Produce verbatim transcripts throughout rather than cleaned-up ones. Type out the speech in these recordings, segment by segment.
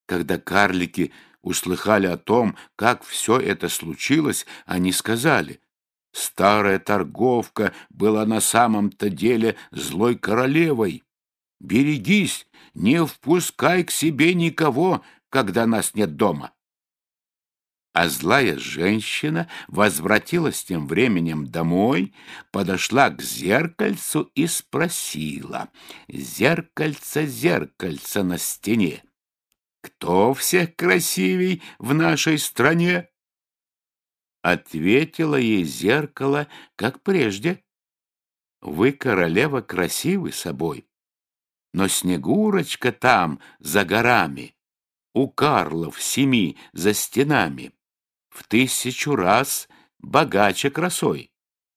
Когда карлики услыхали о том, как все это случилось, они сказали: «Старая торговка была на самом-то деле злой королевой. Берегись, не впускай к себе никого, когда нас нет дома». А злая женщина возвратилась тем временем домой, подошла к зеркальцу и спросила: «Зеркальце, зеркальце на стене, кто всех красивей в нашей стране?» Ответило ей зеркало, как прежде: «Вы, королева, красивы собой, но Снегурочка там, за горами, у Карлов семи за стенами, в тысячу раз богаче красой».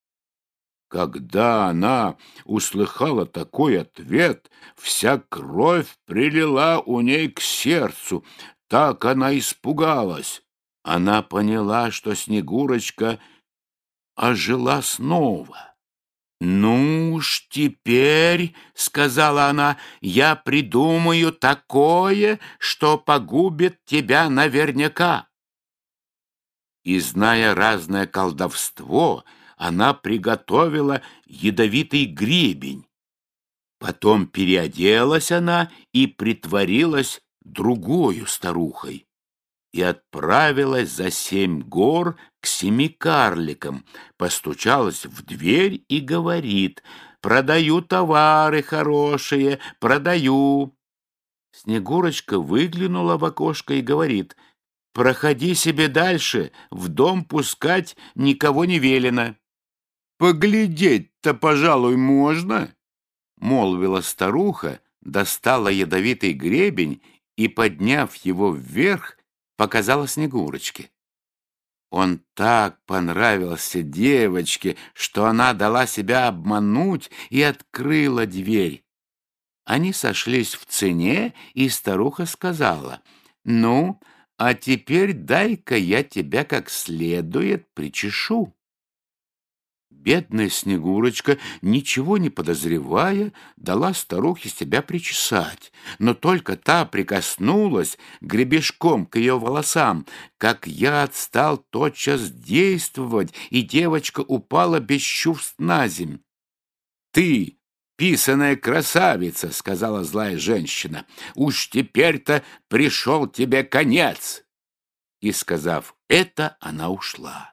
Когда она услыхала такой ответ, вся кровь прилила у ней к сердцу, так она испугалась. Она поняла, что Снегурочка ожила снова. «Ну уж теперь, — сказала она, — я придумаю такое, что погубит тебя наверняка». И, зная разное колдовство, она приготовила ядовитый гребень. Потом переоделась она и притворилась другою старухой и отправилась за семь гор к семи карликам, постучалась в дверь и говорит: «Продаю товары хорошие, продаю». Снегурочка выглянула в окошко и говорит: «Проходи себе дальше, в дом пускать никого не велено». «Поглядеть-то, пожалуй, можно», — молвила старуха, достала ядовитый гребень и, подняв его вверх, показала Снегурочке. Он так понравился девочке, что она дала себя обмануть и открыла дверь. Они сошлись в цене, и старуха сказала: «Ну, а теперь дай-ка я тебя как следует причешу». Бедная Снегурочка, ничего не подозревая, дала старухе себя причесать, но только та прикоснулась гребешком к ее волосам, как яд стал тотчас действовать, и девочка упала без чувств наземь. «Ты, писаная красавица, — сказала злая женщина, — уж теперь-то пришел тебе конец». И, сказав это, она ушла.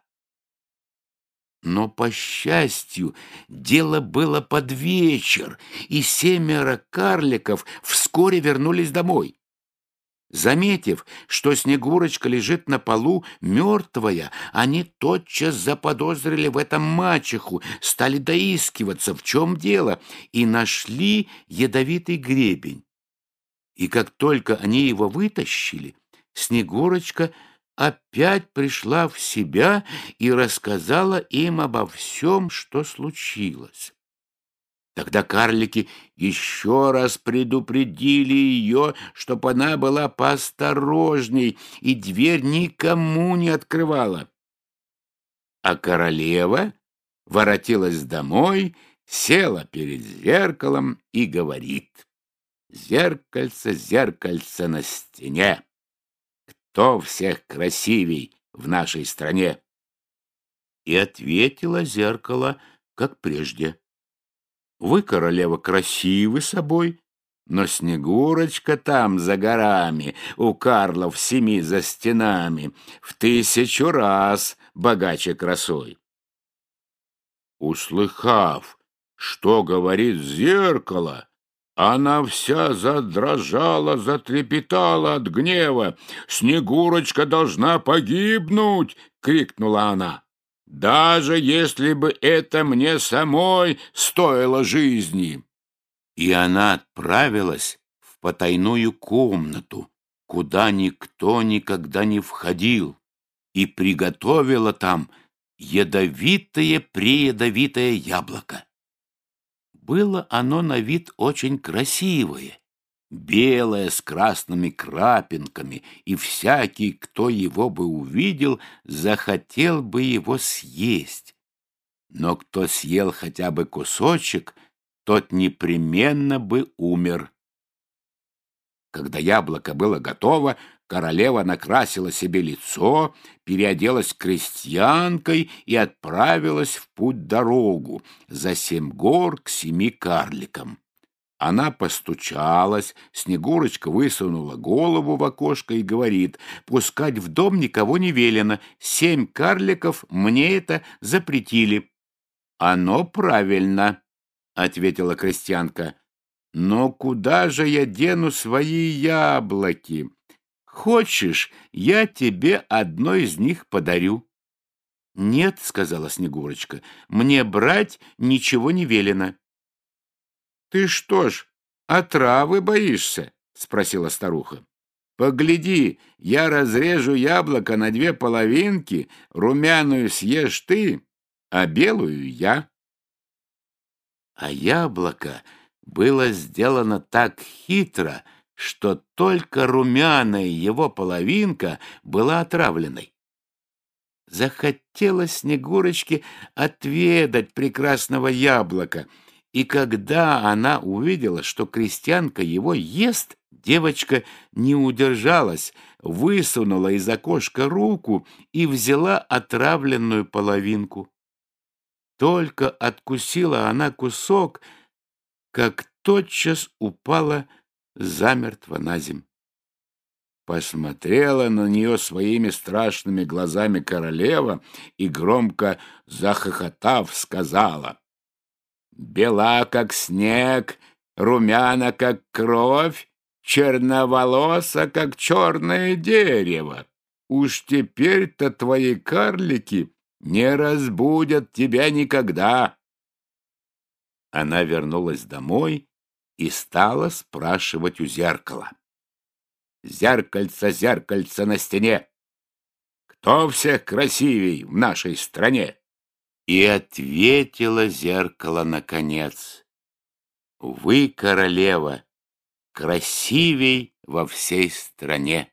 Но, по счастью, дело было под вечер, и семеро карликов вскоре вернулись домой. Заметив, что Снегурочка лежит на полу мертвая, они тотчас заподозрили в этом мачеху, стали доискиваться, в чем дело, и нашли ядовитый гребень. И как только они его вытащили, Снегурочка опять пришла в себя и рассказала им обо всем, что случилось. Тогда карлики еще раз предупредили ее, чтоб она была поосторожней и дверь никому не открывала. А королева воротилась домой, села перед зеркалом и говорит: «Зеркальце, зеркальце на стене, кто всех красивей в нашей стране?» И ответило зеркало, как прежде: «Вы, королева, красивы собой, но Снегурочка там, за горами, у Карлов семи за стенами, в тысячу раз богаче красой». Услыхав, что говорит зеркало, она вся задрожала, затрепетала от гнева. «Снегурочка должна погибнуть!» — крикнула она. «Даже если бы это мне самой стоило жизни!» И она отправилась в потайную комнату, куда никто никогда не входил, и приготовила там ядовитое-преядовитое яблоко. Было оно на вид очень красивое, белое с красными крапинками, и всякий, кто его бы увидел, захотел бы его съесть. Но кто съел хотя бы кусочек, тот непременно бы умер. Когда яблоко было готово, королева накрасила себе лицо, переоделась крестьянкой и отправилась в путь-дорогу за семь гор к семи карликам. Она постучалась, Снегурочка высунула голову в окошко и говорит: «Пускать в дом никого не велено, семь карликов мне это запретили». «Оно правильно», — ответила крестьянка. «Но куда же я дену свои яблоки? Хочешь, я тебе одно из них подарю?» «Нет», — сказала Снегурочка, — «мне брать ничего не велено». «Ты что ж, отравы боишься?» — спросила старуха. «Погляди, я разрежу яблоко на две половинки, румяную съешь ты, а белую я». А яблоко было сделано так хитро, что только румяная его половинка была отравленной. Захотелось Снегурочке отведать прекрасного яблока, и когда она увидела, что крестьянка его ест, девочка не удержалась, высунула из окошка руку и взяла отравленную половинку. Только откусила она кусок, как тотчас упала замертво на земь. Посмотрела на нее своими страшными глазами королева и, громко захохотав, сказала: «Бела, как снег, румяна, как кровь, черноволоса, как черное дерево. Уж теперь-то твои карлики не разбудят тебя никогда». Она вернулась домой и стала спрашивать у зеркала: «Зеркальце, зеркальце на стене, кто всех красивей в нашей стране?» И ответило зеркало наконец: «Вы, королева, красивей во всей стране».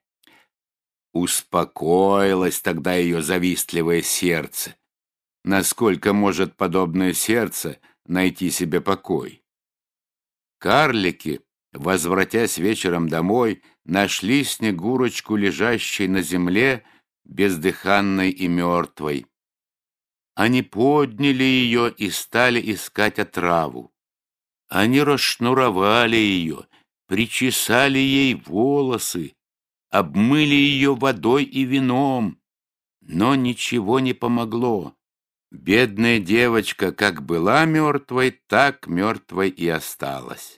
Успокоилось тогда ее завистливое сердце. Насколько может подобное сердце найти себе покой? Карлики, возвратясь вечером домой, нашли Снегурочку, лежащей на земле, бездыханной и мертвой. Они подняли ее и стали искать отраву. Они расшнуровали ее, причесали ей волосы, обмыли ее водой и вином, но ничего не помогло. Бедная девочка как была мертвой, так мертвой и осталась.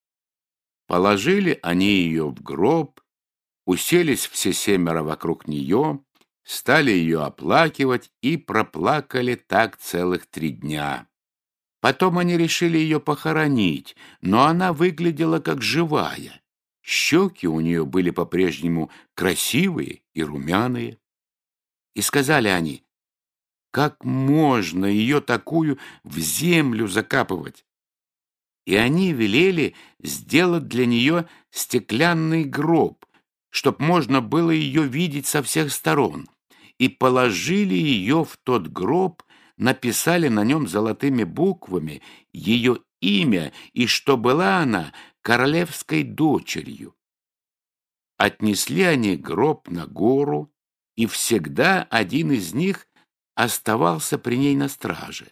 Положили они ее в гроб, уселись все семеро вокруг нее, стали ее оплакивать и проплакали так целых три дня. Потом они решили ее похоронить, но она выглядела как живая. Щеки у нее были по-прежнему красивые и румяные. И сказали они: «Как можно ее такую в землю закапывать?» И они велели сделать для нее стеклянный гроб, чтоб можно было ее видеть со всех сторон, и положили ее в тот гроб, написали на нем золотыми буквами ее имя и что была она королевской дочерью. Отнесли они гроб на гору, и всегда один из них оставался при ней на страже.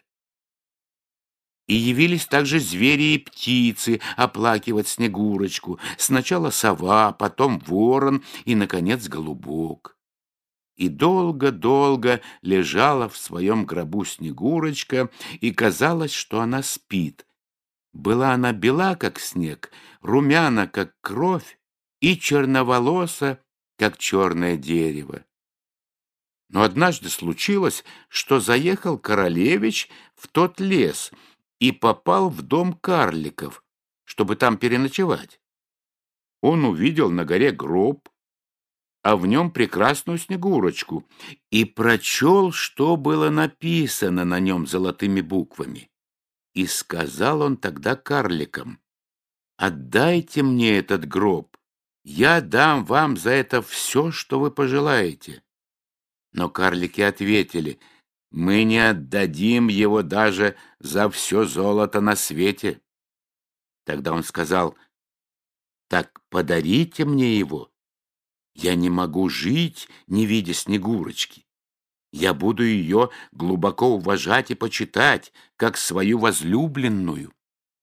И явились также звери и птицы оплакивать Снегурочку. Сначала сова, потом ворон и, наконец, голубок. И долго-долго лежала в своем гробу Снегурочка, и казалось, что она спит. Была она бела, как снег, румяна, как кровь, и черноволоса, как черное дерево. Но однажды случилось, что заехал королевич в тот лес и попал в дом карликов, чтобы там переночевать. Он увидел на горе гроб, а в нем прекрасную Снегурочку, и прочел, что было написано на нем золотыми буквами. И сказал он тогда карликам: «Отдайте мне этот гроб, я дам вам за это все, что вы пожелаете». Но карлики ответили: «Мы не отдадим его даже за все золото на свете». Тогда он сказал: Так подарите мне его. Я не могу жить, не видя Снегурочки. Я буду ее глубоко уважать и почитать, как свою возлюбленную».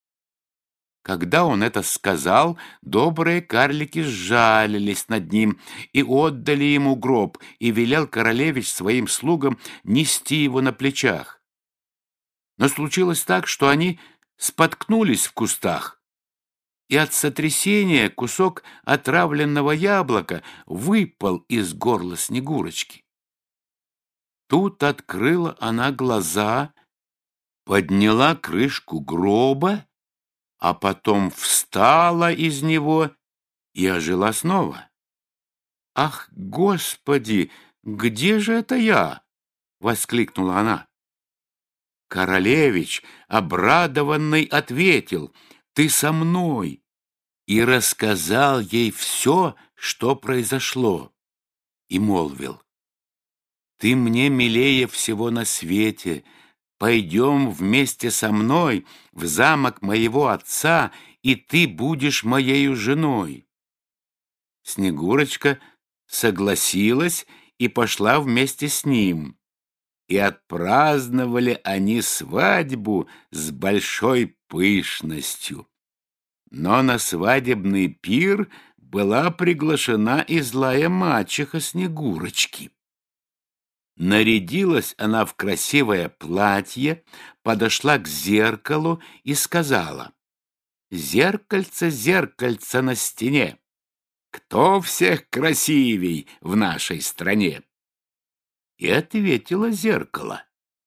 Когда он это сказал, добрые карлики сжалились над ним и отдали ему гроб, и велел королевич своим слугам нести его на плечах. Но случилось так, что они споткнулись в кустах, и от сотрясения кусок отравленного яблока выпал из горла Снегурочки. Тут открыла она глаза, подняла крышку гроба, а потом встала из него и ожила снова. «Ах, Господи, где же это я?» — воскликнула она. Королевич, обрадованный, ответил: «Ты со мной», и рассказал ей все, что произошло, и молвил: «Ты мне милее всего на свете. Пойдем вместе со мной в замок моего отца, и ты будешь моею женой». Снегурочка согласилась и пошла вместе с ним, и отпраздновали они свадьбу с большой пышностью. Но на свадебный пир была приглашена и злая мачеха Снегурочки. Нарядилась она в красивое платье, подошла к зеркалу и сказала: «Зеркальце, зеркальце на стене, кто всех красивей в нашей стране?» И ответило зеркало: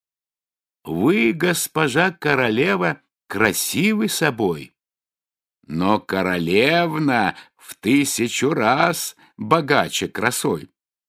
«Вы, госпожа королева, красивы собой, но королевна в тысячу раз богаче красой».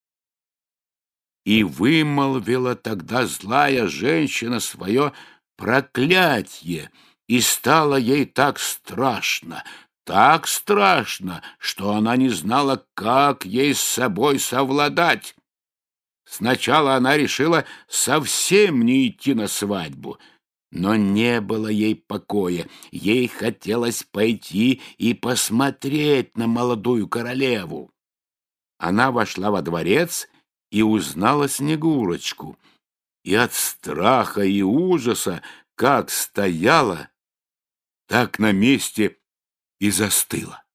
И вымолвила тогда злая женщина свое проклятье, и стало ей так страшно, так страшно, что она не знала, как ей с собой совладать. Сначала она решила совсем не идти на свадьбу, но не было ей покоя. Ей хотелось пойти и посмотреть на молодую королеву. Она вошла во дворец и узнала Снегурочку, и от страха и ужаса как стояла, так на месте и застыла.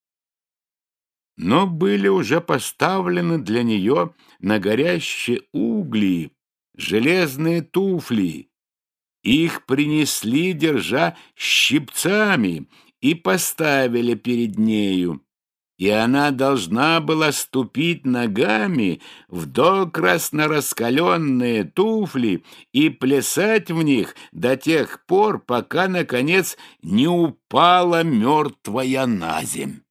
Но были уже поставлены для нее на горящие угли железные туфли. Их принесли, держа щипцами, и поставили перед нею, и она должна была ступить ногами в докрасно раскаленные туфли и плясать в них до тех пор, пока, наконец, не упала мертвая на земь.